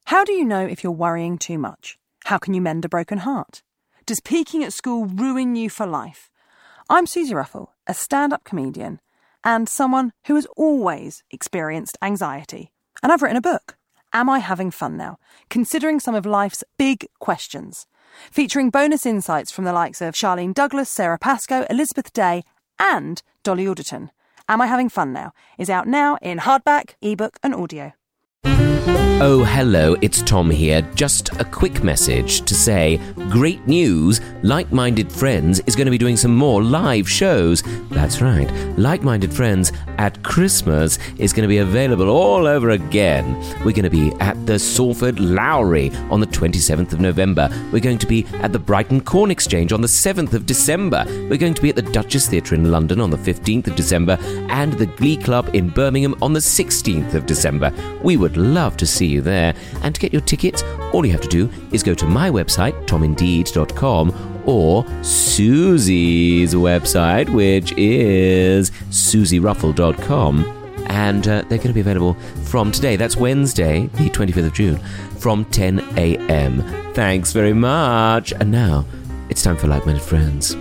How do you know if you're worrying too much? How can you mend a broken heart? Does peaking at school ruin you for life? I'm Susie Ruffle, a stand-up comedian and someone who has always experienced anxiety. And I've written a book, Am I Having Fun Now? Considering some of life's big questions. Featuring bonus insights from the likes of Charlene Douglas, Sarah Pascoe, Elizabeth Day and Dolly Alderton. Am I Having Fun Now? Is out now in hardback, ebook and audio. Oh, hello, it's Tom here. Just a quick message to say, great news, Like-Minded Friends is going to be doing some more live shows. That's right, Like-Minded Friends at Christmas is going to be available all over again. We're going to be at the Salford Lowry on the 27th of November. We're going to be at the Brighton Corn Exchange on the 7th of December. We're going to be at the Duchess Theatre in London on the 15th of December and the Glee Club in Birmingham on the 16th of December. We would love to see you there, and to get your tickets all you have to do is go to my website tomindeed.com or Susie's website, which is susieruffle.com, and they're going to be available from today, that's Wednesday the 25th of June, from 10 a.m. Thanks very much. And now it's time for Like-Minded Friends.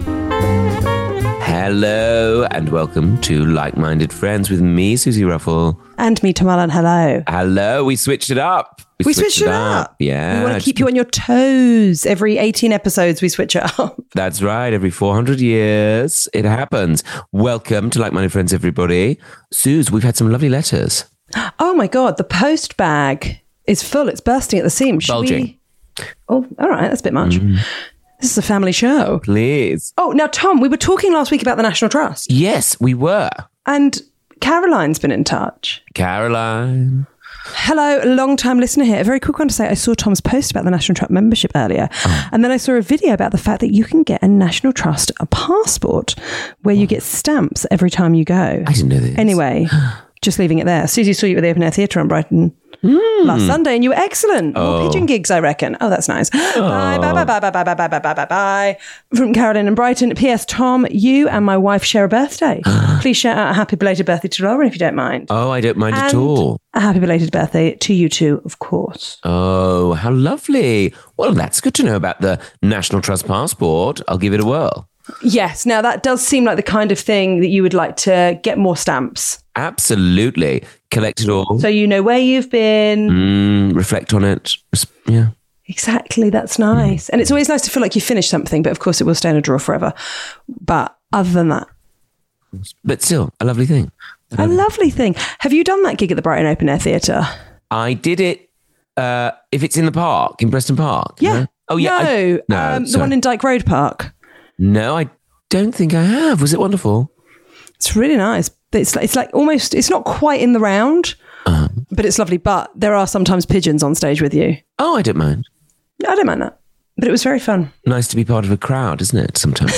Hello and welcome to Like-Minded Friends with me, Susie Ruffle. And me, Tom Allen. Hello. Hello, we switched it up. We switched it up. Yeah. We want to keep you on your toes. Every 18 episodes, we switch it up. That's right. Every 400 years, it happens. Welcome to Like-Minded Friends, everybody. Suze, we've had some lovely letters. Oh my God, the post bag is full. It's bursting at the seams. Bulging. Oh, all right. That's a bit much. This is a family show. Please. Oh, now, Tom, we were talking last week about the National Trust. Yes, we were. And Caroline's been in touch. Caroline. Hello, long-time listener here. A very quick one to say, I saw Tom's post about the National Trust membership earlier. And then I saw a video about the fact that you can get a National Trust a passport where you get stamps every time you go. I didn't know this. Anyway, just leaving it there. Susie saw you at the Open Air Theatre on Brighton last Sunday and you were excellent. More pigeon gigs, I reckon. Oh, that's nice. Bye, bye, bye, bye, bye, bye, bye, bye, bye, bye, bye. From Caroline and Brighton. P.S. Tom, you and my wife share a birthday. Please shout out a happy belated birthday to Lauren if you don't mind. Oh, I don't mind at all. A happy belated birthday to you too, of course. Oh, how lovely. Well, that's good to know about the National Trust passport. I'll give it a whirl. Yes. Now, that does seem like the kind of thing that you would like to get more stamps. Absolutely. Collect it all. So you know where you've been. Reflect on it. Yeah. Exactly. That's nice. And it's always nice to feel like you finished something, but of course it will stay in a drawer forever. But other than that. But still, a lovely thing. A lovely thing. Have you done that gig at the Brighton Open Air Theatre? I did it, if it's in the park, in Preston Park. Yeah. No? Oh, yeah. The one in Dyke Road Park. No, I don't think I have. Was it wonderful? It's really nice. It's like almost, it's not quite in the round, but it's lovely. But there are sometimes pigeons on stage with you. Oh, I don't mind. I don't mind that. But it was very fun. Nice to be part of a crowd, isn't it, sometimes?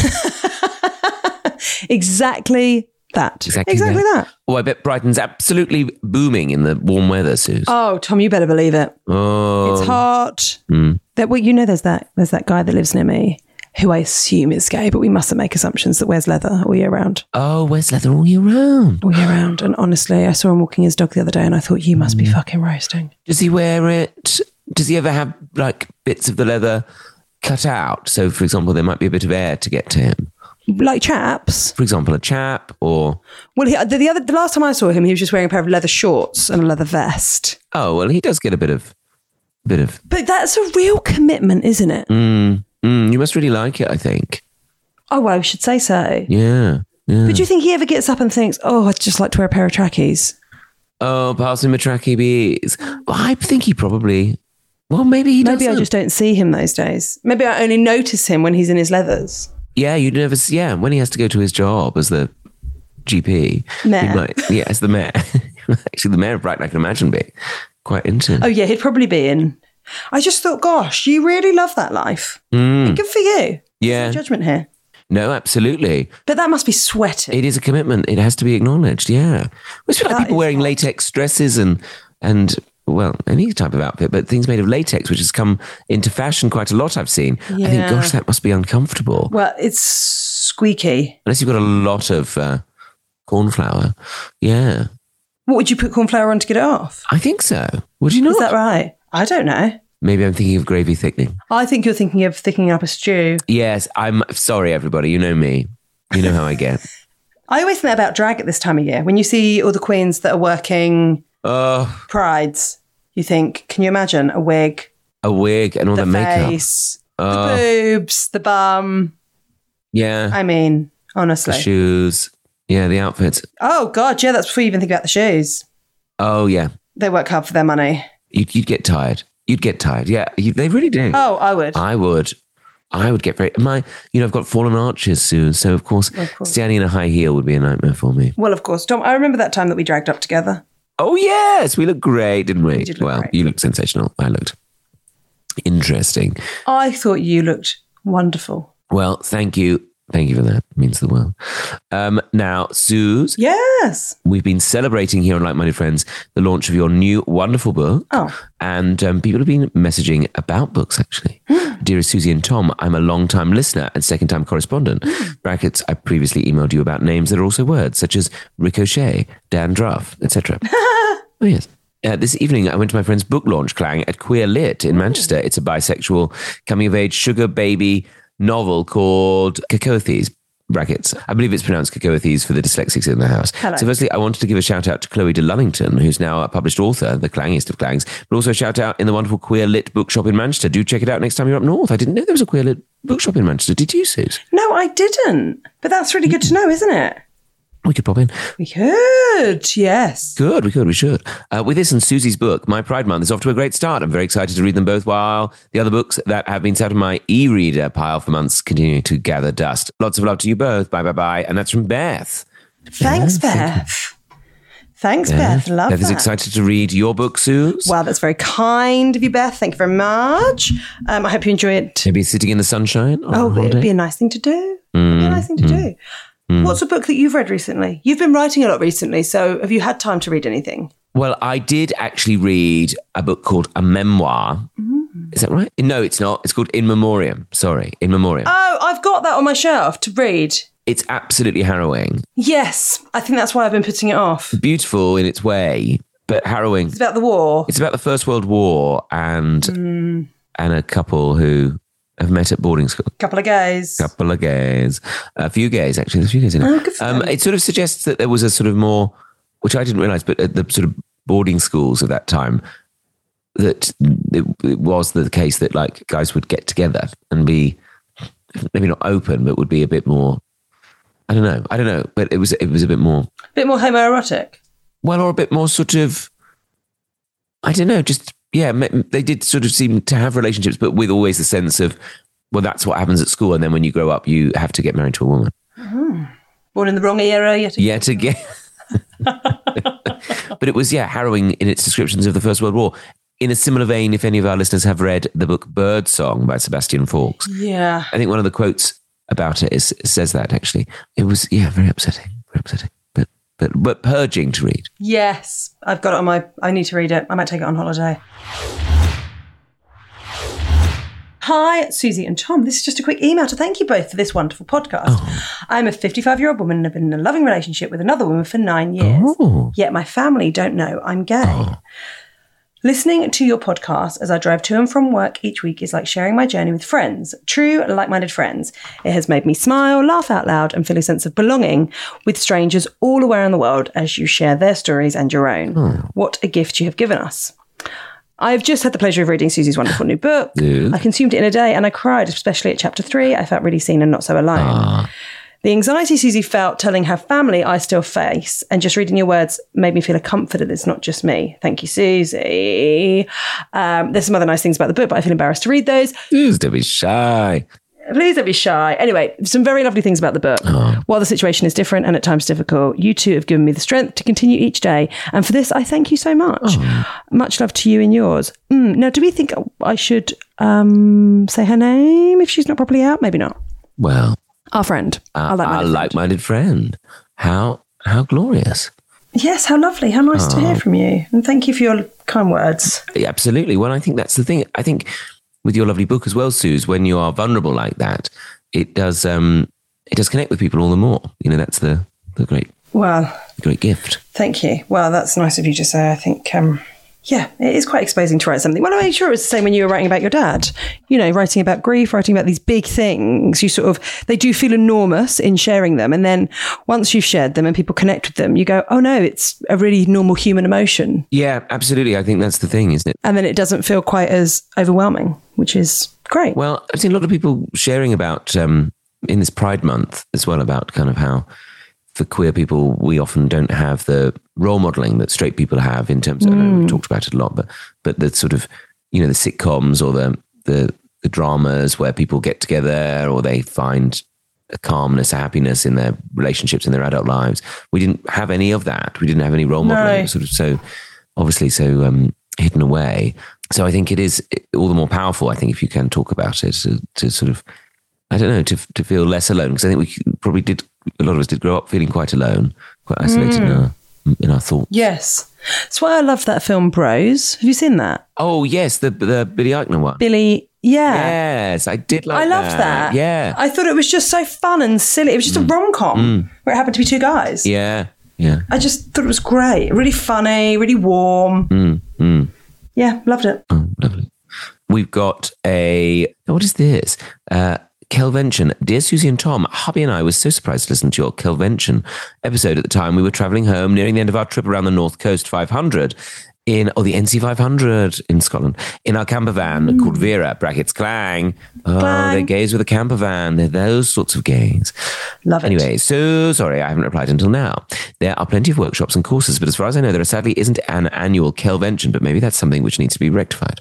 Exactly that. Exactly that. Oh, I bet Brighton's absolutely booming in the warm weather, Suze. Oh, Tom, you better believe it. Oh. It's hot. Well, you know, there's that guy that lives near me who I assume is gay, but we mustn't make assumptions, that wears leather all year round. Oh, wears leather all year round? All year round. And honestly, I saw him walking his dog the other day and I thought, you must be fucking roasting. Does he wear it? Does he ever have like bits of the leather cut out? So, for example, there might be a bit of air to get to him. Like chaps? For example, a chap or... Well, the last time I saw him, he was just wearing a pair of leather shorts and a leather vest. Oh, well, he does get a bit of... But that's a real commitment, isn't it? You must really like it, I think. Oh, well, I should say so. Yeah. But do you think he ever gets up and thinks, oh, I'd just like to wear a pair of trackies? Oh, pass him a trackie, please. Well, I think he probably... Well, maybe he doesn't. Maybe I just don't see him those days. Maybe I only notice him when he's in his leathers. Yeah, you'd never see... Yeah, when he has to go to his job as the GP. Mayor. As the mayor. Actually, the mayor of Brighton, I can imagine being quite into. Oh, yeah, he'd probably be in... I just thought, gosh, you really love that life. Good for you. Yeah. No judgment here. No, absolutely. But that must be sweating. It is a commitment. It has to be acknowledged, yeah. It's like people wearing latex dresses and well, any type of outfit, but things made of latex, which has come into fashion quite a lot, I've seen. Yeah. I think, gosh, that must be uncomfortable. Well, it's squeaky. Unless you've got a lot of cornflour. Yeah. What, would you put cornflour on to get it off? I think so. Would you not? Is that right? I don't know. Maybe I'm thinking of gravy thickening. I think you're thinking of thickening up a stew. Yes, I'm sorry, everybody. You know me. You know how I get. I always think about drag at this time of year. When you see all the queens that are working prides, you think, can you imagine a wig? A wig and all the makeup. Face, the boobs, the bum. Yeah. I mean, honestly. The shoes. Yeah, the outfits. Oh, God, yeah, that's before you even think about the shoes. Oh, yeah. They work hard for their money. You'd get tired. You'd get tired. Yeah, they really do. Oh, I would. I would get very... I've got fallen arches soon, so of course, standing in a high heel would be a nightmare for me. Well, of course. Tom, I remember that time that we dragged up together. Oh, yes. We looked great, didn't we? Did look great. You looked sensational. I looked interesting. I thought you looked wonderful. Well, thank you. Thank you for that. It means the world. Now, Suze. Yes. We've been celebrating here on Like Minded Friends the launch of your new wonderful book. Oh. And people have been messaging about books, actually. Dearest Susie and Tom, I'm a long-time listener and second-time correspondent. Brackets, I previously emailed you about names that are also words, such as ricochet, dandruff, etc. Oh, yes. This evening, I went to my friend's book launch clang at Queer Lit in Manchester. It's a bisexual coming-of-age sugar baby novel called Cacoethes, brackets. I believe it's pronounced Cacoethes for the dyslexics in the house. Hello. So firstly, I wanted to give a shout out to Chloe de Lullington, who's now a published author, the clangiest of clangs, but also a shout out in the wonderful Queer Lit bookshop in Manchester. Do check it out next time you're up north. I didn't know there was a Queer Lit bookshop in Manchester. Did you, Suze? No, I didn't. But that's really good to know, isn't it? We could pop in. We could, yes. Good, we should. With this and Susie's book, My Pride Month is off to a great start. I'm very excited to read them both while the other books that have been sat on my e-reader pile for months continue to gather dust. Lots of love to you both. Bye, bye, bye. And that's from Beth. Thanks, Beth. Thanks, Beth. Love Beth that. is excited to read your book, Suze. Wow, that's very kind of you, Beth. Thank you very much. I hope you enjoy it. Maybe sitting in the sunshine on a holiday. It'd be a nice thing to do. It'd be a nice thing to do. What's a book that you've read recently? You've been writing a lot recently, so have you had time to read anything? Well, I did actually read a book called A Memoir. Is that right? No, it's not. It's called In Memoriam. Sorry, In Memoriam. Oh, I've got that on my shelf to read. It's absolutely harrowing. Yes, I think that's why I've been putting it off. Beautiful in its way, but harrowing. It's about the war. It's about the First World War and a couple who have met at boarding school. Couple of gays. A few gays, actually. There's a few gays in it. Oh, good for them. It sort of suggests that there was a sort of more, which I didn't realise, but at the sort of boarding schools of that time, that it was the case that like guys would get together and be maybe not open, but would be a bit more, I don't know, but it was a bit more. A bit more homoerotic. Well, or a bit more sort of, I don't know, just, yeah, they did sort of seem to have relationships, but with always the sense of, well, that's what happens at school. And then when you grow up, you have to get married to a woman. Born in the wrong era yet again. But it was, harrowing in its descriptions of the First World War. In a similar vein, if any of our listeners have read the book Birdsong by Sebastian Faulks. Yeah. I think one of the quotes about it says that, actually. It was, very upsetting. But purging to read. Yes. I've got it on I need to read it. I might take it on holiday. Hi, Susie and Tom. This is just a quick email to thank you both for this wonderful podcast. I'm a 55-year-old woman and have been in a loving relationship with another woman for 9 years. Yet my family don't know I'm gay. Listening to your podcast as I drive to and from work each week is like sharing my journey with friends, true, like-minded friends. It has made me smile, laugh out loud, and feel a sense of belonging with strangers all around the world as you share their stories and your own. What a gift you have given us. I've just had the pleasure of reading Susie's wonderful new book. I consumed it in a day and I cried, especially at chapter 3. I felt really seen and not so alone. The anxiety Susie felt telling her family I still face, and just reading your words made me feel a comfort that it's not just me. Thank you, Susie. There's some other nice things about the book, but I feel embarrassed to read those. Please don't be shy. Please don't be shy. Anyway, some very lovely things about the book. While the situation is different and at times difficult, you two have given me the strength to continue each day. And for this, I thank you so much. Much love to you and yours. Now, do we think I should say her name if she's not properly out? Maybe not. Well, our friend. Our like-minded friend. How glorious. Yes, how lovely. How nice to hear from you. And thank you for your kind words. Yeah, absolutely. Well, I think that's the thing. I think with your lovely book as well, Suze, when you are vulnerable like that, it does connect with people all the more. You know, that's the great gift. Thank you. Well, that's nice of you to say. I think Yeah, it is quite exposing to write something. Well, I'm sure it was the same when you were writing about your dad. You know, writing about grief, writing about these big things. They do feel enormous in sharing them. And then once you've shared them and people connect with them, you go, oh no, it's a really normal human emotion. Yeah, absolutely. I think that's the thing, isn't it? And then it doesn't feel quite as overwhelming, which is great. Well, I've seen a lot of people sharing about, in this Pride Month as well, about kind of how for queer people, we often don't have the role modeling that straight people have in terms of, I know we've talked about it a lot, but the sort of, you know, the sitcoms or the dramas where people get together or they find a calmness, a happiness in their relationships in their adult lives. We didn't have any of that. We didn't have any role modeling. It was sort of so, obviously so hidden away. So I think it is all the more powerful, I think, if you can talk about it to sort of, I don't know, to feel less alone. Because I think we probably did, a lot of us did grow up feeling quite alone, quite isolated in our thoughts. Yes. That's why I love that film Bros. Have you seen that? Oh, yes, the Billy Eichner one. Billy, yeah. Yes, I did like that. I loved that. Yeah. I thought it was just so fun and silly. It was just a rom-com where it happened to be two guys. Yeah, yeah. I just thought it was great. Really funny, really warm. Yeah, loved it. Oh, lovely. We've got what is this? Kelvention. Dear Susie and Tom, hubby and I were so surprised to listen to your Kelvention episode at the time. We were travelling home, nearing the end of our trip around the North Coast 500 the NC 500 in Scotland, in our camper van called Vera, brackets Clang. Oh, Clang. They're gays with a camper van. They're those sorts of gays. Love it. Anyway, so sorry I haven't replied until now. There are plenty of workshops and courses, but as far as I know, there sadly isn't an annual Kelvention, but maybe that's something which needs to be rectified.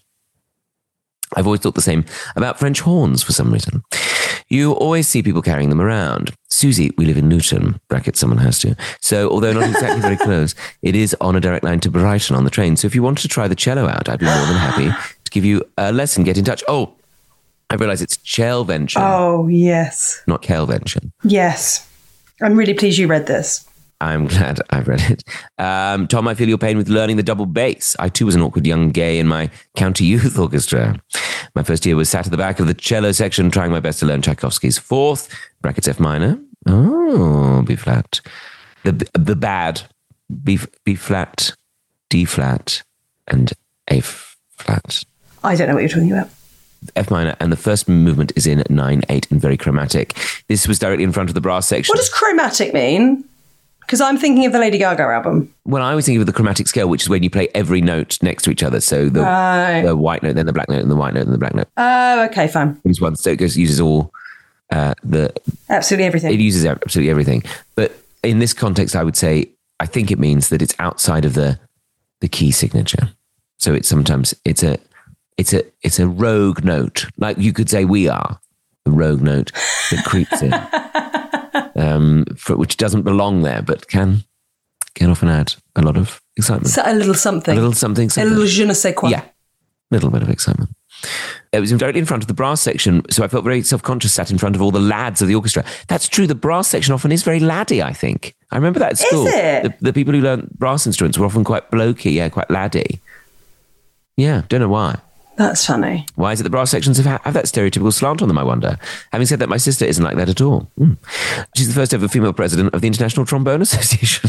I've always thought the same about French horns for some reason. You always see people carrying them around. Susie, we live in Luton, brackets someone has to. So although not exactly very close, it is on a direct line to Brighton on the train. So if you wanted to try the cello out, I'd be more than happy to give you a lesson. Get in touch. Oh, I realise it's Chelvention. Oh, yes. Not Kelvention. Yes. I'm really pleased you read this. I'm glad I've read it. Tom, I feel your pain with learning the double bass. I too was an awkward young gay in my county youth orchestra. My first year was sat at the back of the cello section, trying my best to learn Tchaikovsky's Fourth, brackets F minor. Oh, B flat. The bad, B flat, D flat, and A flat. I don't know what you're talking about. F minor, and the first movement is in 9/8 and very chromatic. This was directly in front of the brass section. What does chromatic mean? Because I'm thinking of the Lady Gaga album. Well, I was thinking of the chromatic scale, which is when you play every note next to each other. So the white note, then the black note, and the white note, and the black note. Oh, okay, fine. These ones. So it uses all absolutely everything. It uses absolutely everything. But in this context, I would say, I think it means that it's outside of the key signature. So it's sometimes it's a rogue note. Like you could say we are the rogue note that creeps in. Which doesn't belong there, but can often add a lot of excitement. So a little something. A little something. A little je ne sais quoi. Yeah, a little bit of excitement. It was directly in front of the brass section, so I felt very self-conscious sat in front of all the lads of the orchestra. That's true, the brass section often is very laddie, I think. I remember that at school. Is it? The people who learned brass instruments were often quite blokey, quite laddie. Yeah, don't know why. That's funny. Why is it the brass sections have that stereotypical slant on them, I wonder? Having said that, my sister isn't like that at all. She's the first ever female president of the International Trombone Association.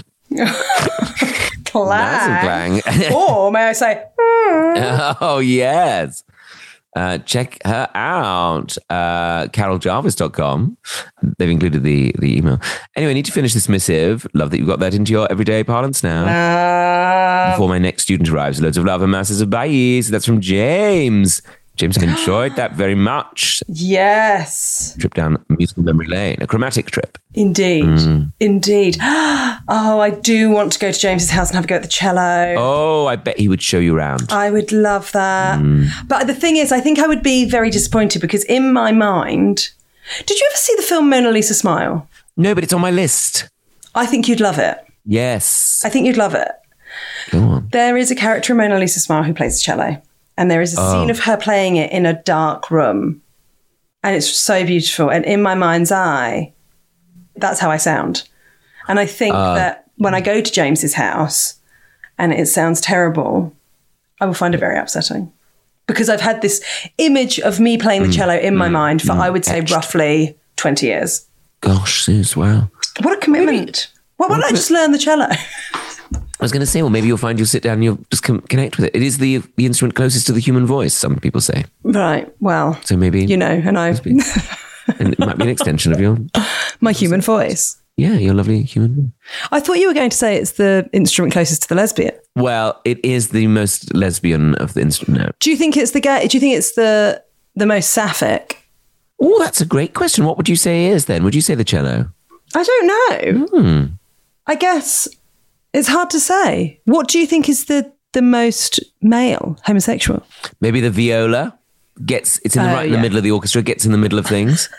Clang. Or may I say... Oh, yes. Check her out. caroljarvis.com. They've included the email. Anyway, I need to finish this missive. Love that you've got that into your everyday parlance now. Before my next student arrives, loads of love and masses of byes. That's from James. James enjoyed that very much. Yes. Trip down musical memory lane. A chromatic trip. Indeed. Indeed. Oh, I do want to go to James's house and have a go at the cello. Oh, I bet he would show you around. I would love that. But the thing is, I think I would be very disappointed because in my mind... Did you ever see the film Mona Lisa Smile? No, but it's on my list. I think you'd love it. Yes. I think you'd love it. Go on. There is a character in Mona Lisa Smile who plays the cello. And there is a scene of her playing it in a dark room. And it's so beautiful. And in my mind's eye, that's how I sound. And I think that when I go to James's house and it sounds terrible, I will find it very upsetting. Because I've had this image of me playing the cello in my mind for, I would say, roughly 20 years. Gosh, Sus, wow. What a commitment. Why don't I just learn the cello? I was going to say, well, maybe you'll sit down and you'll just connect with it. It is the instrument closest to the human voice, some people say. Right. Well, so maybe, and and it might be an extension of my human voice. Yeah, your lovely human voice. I thought you were going to say it's the instrument closest to the lesbian. Well, it is the most lesbian of the instrument. No. Do you think it's the gay? Do you think it's the most sapphic? Oh, that's a great question. What would you say is then? Would you say the cello? I don't know. I guess it's hard to say. What do you think is the most male homosexual? Maybe the viola it's in the middle of the orchestra, gets in the middle of things.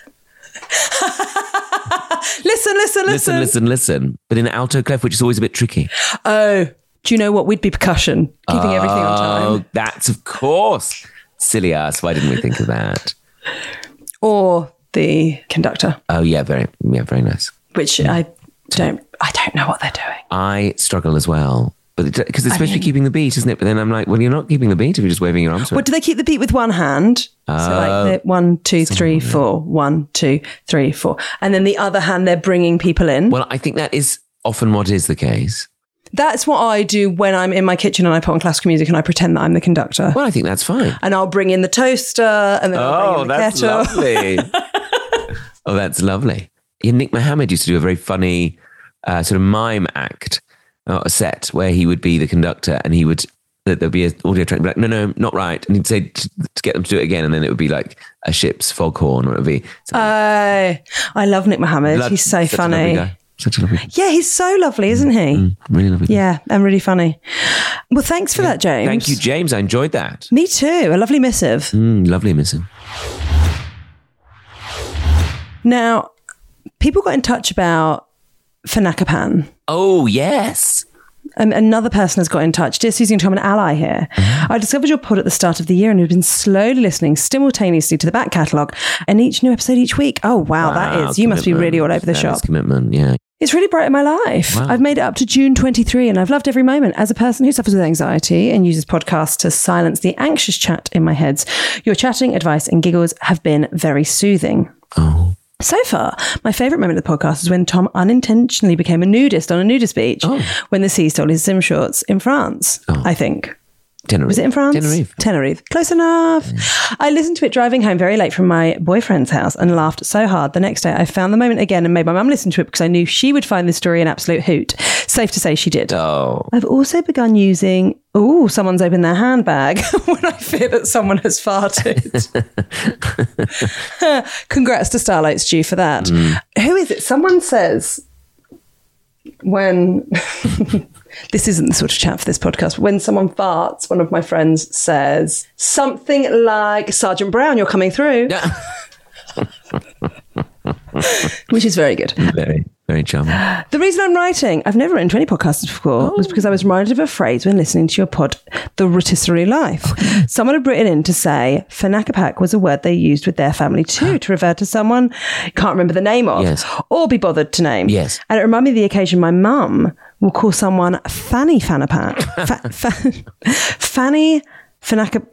Listen. But in alto clef, which is always a bit tricky. Oh, do you know what? We'd be percussion, keeping everything on time. Oh, that's of course. Silly us. Why didn't we think of that? Or the conductor. Oh, yeah, very nice. Which I don't know what they're doing. I struggle as well. Because it's supposed to be keeping the beat, isn't it? But then I'm like, well, you're not keeping the beat if you're just waving your arms around. What, do they keep the beat with one hand? So like 1, 2, 3, 4, 1, 2, 3, 4. And then the other hand, they're bringing people in. Well, I think that is often what is the case. That's what I do when I'm in my kitchen and I put on classical music and I pretend that I'm the conductor. Well, I think that's fine. And I'll bring in the toaster and then I'll bring in the kettle. Lovely. Oh, that's lovely. Yeah, Nick Mohammed used to do a very funny sort of mime act, a set where he would be the conductor and there'd be an audio track, like, no, not right. And he'd say to get them to do it again. And then it would be like a ship's foghorn, or it would be. I love Nick Mohammed. He's so funny. Such a lovely guy. Yeah, he's so lovely, isn't he? Really lovely. Yeah, and really funny. Well, thanks for that, James. Thank you, James. I enjoyed that. Me too. A lovely missive. Lovely missive. Now, people got in touch about Fanacapan. Oh, yes. Another person has got in touch. Dear Susie and Tom, an ally here. I discovered your pod at the start of the year and have been slowly listening simultaneously to the back catalogue and each new episode each week. Oh, wow, that is. You must be really all over the shop. That's commitment, yeah. It's really brightened my life. Wow. I've made it up to June 23 and I've loved every moment. As a person who suffers with anxiety and uses podcasts to silence the anxious chat in my head, your chatting, advice and giggles have been very soothing. Oh. So far, my favourite moment of the podcast is when Tom unintentionally became a nudist on a nudist beach when the sea stole his swim shorts in France, I think. Tenerife. Was it in France? Tenerife. Close enough. Yeah. I listened to it driving home very late from my boyfriend's house and laughed so hard. The next day, I found the moment again and made my mum listen to it because I knew she would find this story an absolute hoot. Safe to say she did. Oh. I've also begun using, someone's opened their handbag when I fear that someone has farted. Congrats to Starlight Stew for that. Who is it? Someone says when... This isn't the sort of chat for this podcast, but when someone farts, one of my friends says something like, Sergeant Brown, you're coming through. Which is very good. Very, very charming. The reason I'm writing, I've never written to any podcasts before, was because I was reminded of a phrase when listening to your pod, The Rotisserie Life. Okay. Someone had written in to say Fanacapac was a word they used with their family too, to refer to someone can't remember the name of, or be bothered to name. Yes. And it reminded me of the occasion my mum will call someone Fanny Fanapan. Fanny Fanacapan.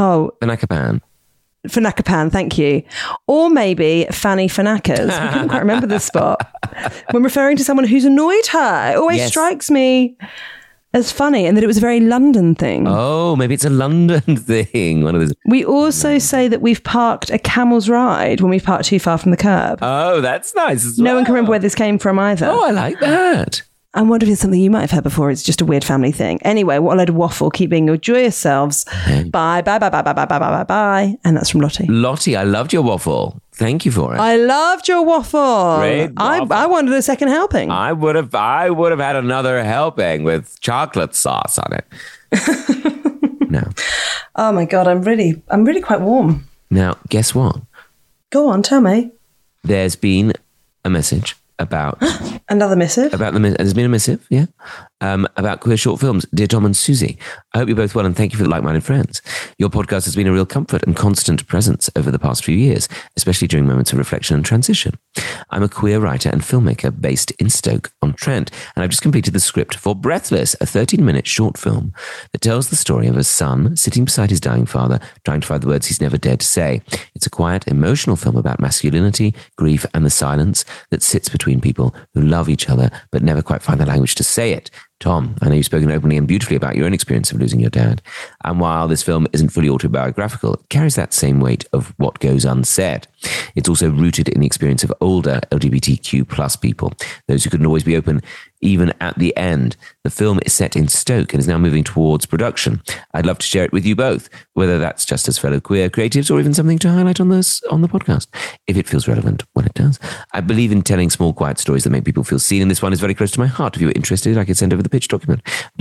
Fanacapan, thank you. Or maybe Fanny Fanacas. I couldn't quite remember the spot. When referring to someone who's annoyed her, it always strikes me as funny, and that it was a very London thing. Oh, maybe it's a London thing. One of those. We also say that we've parked a camel's ride when we've parked too far from the curb. Oh, that's nice as well. No one can remember where this came from either. Oh, I like that. I wonder if it's something you might have heard before. It's just a weird family thing. Anyway, what a load of waffle. Keep being your joyous selves. Bye, bye, bye, bye, bye, bye, bye, bye, bye. And that's from Lottie. Lottie, I loved your waffle. Thank you for it. I loved your waffle. Great waffle. I wanted a second helping. I would have had another helping with chocolate sauce on it. No. Oh my God, I'm really quite warm. Now, guess what? Go on, tell me. There's been a message about... Another missive? There's been a missive, yeah, about queer short films. Dear Tom and Susie, I hope you're both well and thank you for the like-minded friends. Your podcast has been a real comfort and constant presence over the past few years, especially during moments of reflection and transition. I'm a queer writer and filmmaker based in Stoke-on-Trent, and I've just completed the script for Breathless, a 13-minute short film that tells the story of a son sitting beside his dying father, trying to find the words he's never dared to say. It's a quiet, emotional film about masculinity, grief, and the silence that sits between people who love each other but never quite find the language to say it. Tom, I know you've spoken openly and beautifully about your own experience of losing your dad. And while this film isn't fully autobiographical, it carries that same weight of what goes unsaid. It's also rooted in the experience of older LGBTQ plus people, those who couldn't always be open even at the end. The film is set in Stoke and is now moving towards production. I'd love to share it with you both, whether that's just as fellow queer creatives or even something to highlight on the podcast, if it feels relevant when it does. I believe in telling small, quiet stories that make people feel seen, and this one is very close to my heart. If you were interested, I could send over the pitch document.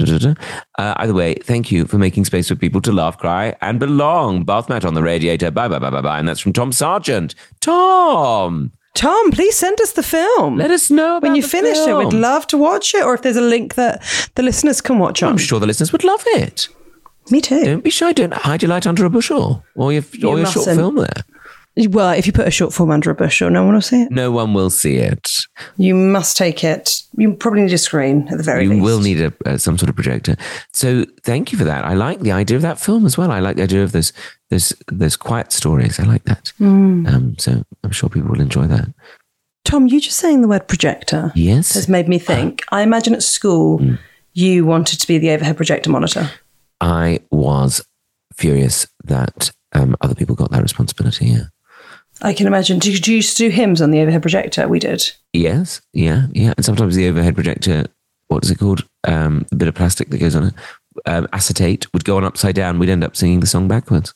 Either way, thank you for making space for people to laugh, cry, and belong. Bath mat on the radiator. Bye, bye, bye, bye, bye. And that's from Tom Sargent. Tom, please send us the film. Let us know about when you the finish film. it. We'd love to watch it, or if there's a link that the listeners can watch on. I'm sure the listeners would love it. Me too. Don't be shy. Don't hide your light under a bushel or your short film there. Well, if you put a short film under a bushel, no one will see it. No one will see it. You must take it. You probably need a screen at the very least. You will need some sort of projector. So thank you for that. I like the idea of that film as well. I like the idea of those quiet stories. I like that. So I'm sure people will enjoy that. Tom, you just saying the word projector has made me think. I imagine at school you wanted to be the overhead projector monitor. I was furious that other people got that responsibility, yeah. I can imagine. Did you used to do hymns on the overhead projector? We did. Yes, yeah. And sometimes the overhead projector, what is it called? A bit of plastic that goes on it. Acetate would go on upside down. We'd end up singing the song backwards.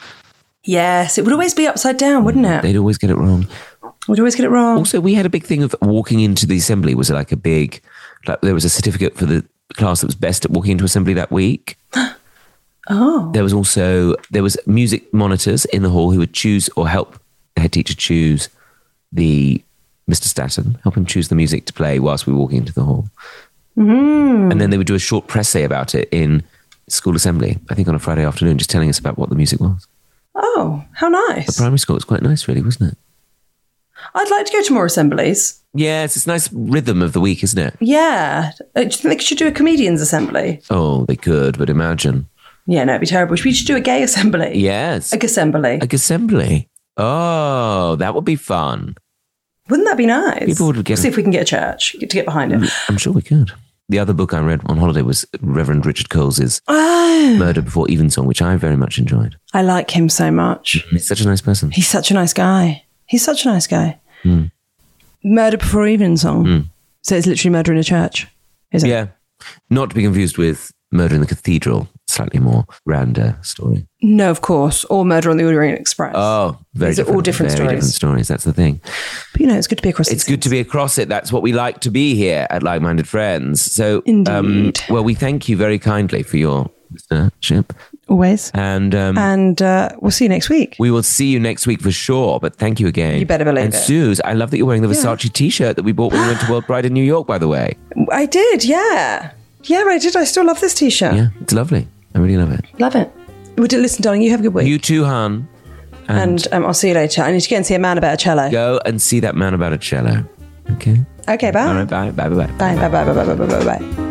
Yes, it would always be upside down, wouldn't it? They'd always get it wrong. We'd always get it wrong. Also, we had a big thing of walking into the assembly was like a big, like there was a certificate for the class that was best at walking into assembly that week. Oh. There was music monitors in the hall who would choose or help the head teacher choose Mr. Stassen, help him choose the music to play whilst we were walking into the hall. And then they would do a short press about it in school assembly, I think on a Friday afternoon, just telling us about what the music was. Oh, how nice. The primary school was quite nice, really, wasn't it? I'd like to go to more assemblies. Yes, it's a nice rhythm of the week, isn't it? Yeah. Do you think they should do a comedians assembly? Oh, they could, but imagine. Yeah, no, it'd be terrible. We should do a gay assembly. Yes. A gassembly. A gassembly. Oh, that would be fun. Wouldn't that be nice? People would get. See if we can get a church to get behind it. I'm sure we could. The other book I read on holiday was Reverend Richard Coles's Murder Before Evensong, which I very much enjoyed. I like him so much. He's such a nice person. He's such a nice guy. Murder Before Evensong. So it's literally murder in a church, is it? Yeah. Not to be confused with Murder in the Cathedral, slightly more rounder story. No, of course. Or Murder on the Orient Express. Oh, These are all different very stories. different stories. That's the thing. But it's good to be across it. It's good to be across it. That's what we like to be here at Like-Minded Friends. So, Indeed. Well, we thank you very kindly for your listenership. Always. And we'll see you next week. We will see you next week for sure, but thank you again. You better believe and it. Suze, I love that you're wearing the Versace t-shirt that we bought when we went to World Pride in New York, by the way. I did, yeah. Yeah, I did. I still love this t-shirt. Yeah, it's lovely. I really love it. Love it. Well, listen, darling, you have a good week. You too, hon. And I'll see you later. I need to go and see a man about a cello. Go and see that man about a cello. Okay? Okay, bye. All right, bye. Bye, bye, bye. Bye, bye, bye, bye, bye, bye, bye, bye.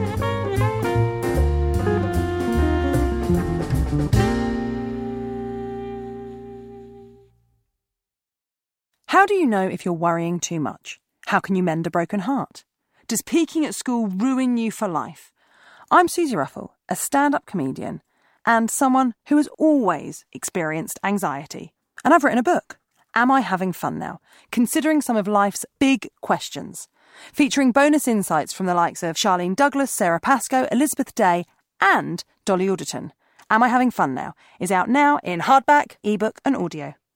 How do you know if you're worrying too much? How can you mend a broken heart? Does peaking at school ruin you for life? I'm Susie Ruffle, a stand-up comedian and someone who has always experienced anxiety. And I've written a book, Am I Having Fun Now? Considering some of life's big questions. Featuring bonus insights from the likes of Charlene Douglas, Sarah Pascoe, Elizabeth Day and Dolly Alderton. Am I Having Fun Now? Is out now in hardback, ebook and audio.